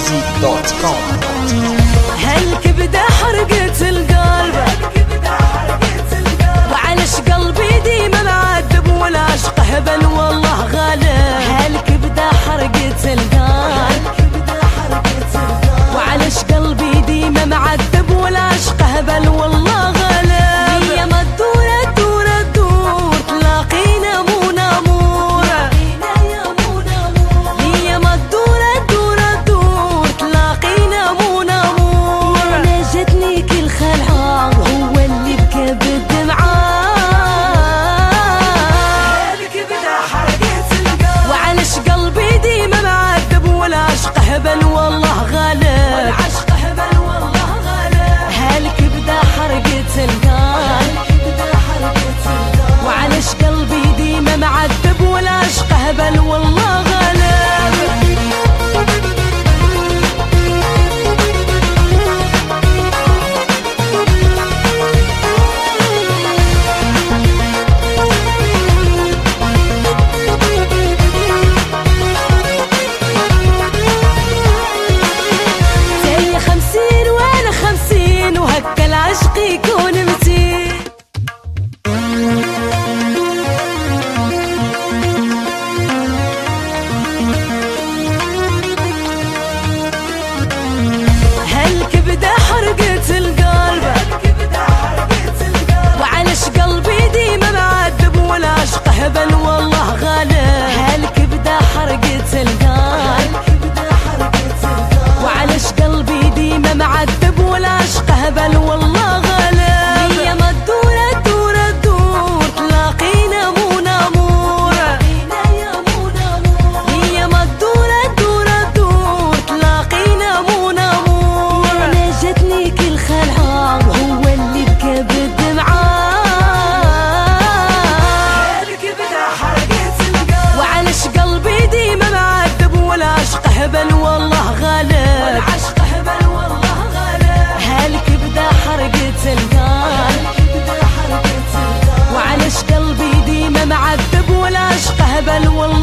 therapmusic.com. هالكبدة حرقت القلب وعلش قلبي ديما معذب والعشق هبل والله غالب. هالكبدة حرقت القلب وعلش قلبي ديما معذب والعشق هبل والله غالب. هي ما تدور تدور تدور تلاقينا مو نامور. هي ما تدور تدور تدور تلاقينا مو نامور. انا جتني كل خلعه وهو اللي بكى بالدمعه. الكبده حرقت القلب وعلش قلبي ديما معذب والعشق هبل والله غالب. والعشق هبل والله غالب. هالكبده حرقت القلب وعلش قلبي ديما معذب والعشق هبل والله غالب. زي 50 وانا 50 وهكا العشق يكون متين. هالكبدة حرقت القلب وعلش قلبي ديما معذب والعشق هبل والله غالب. هالكبدة حرقت القلب وعلش قلبي ديما معذب والعشق هبل والله غالب. هي ما تدور تدور تدور تلاقينا مو نامور. هي ما تدور تدور تدور تلاقينا مو نامور. انا جتني كل خلعه وهو اللي بكى بالدمعه. الكبده حرقت القلب وعلش قلبي ديما معذب والعشق هبل والله غالب. والعشق هبل والله غالب. هالكبده حرقت القلب وعلش قلبي ديما معذب والعشق هبل والله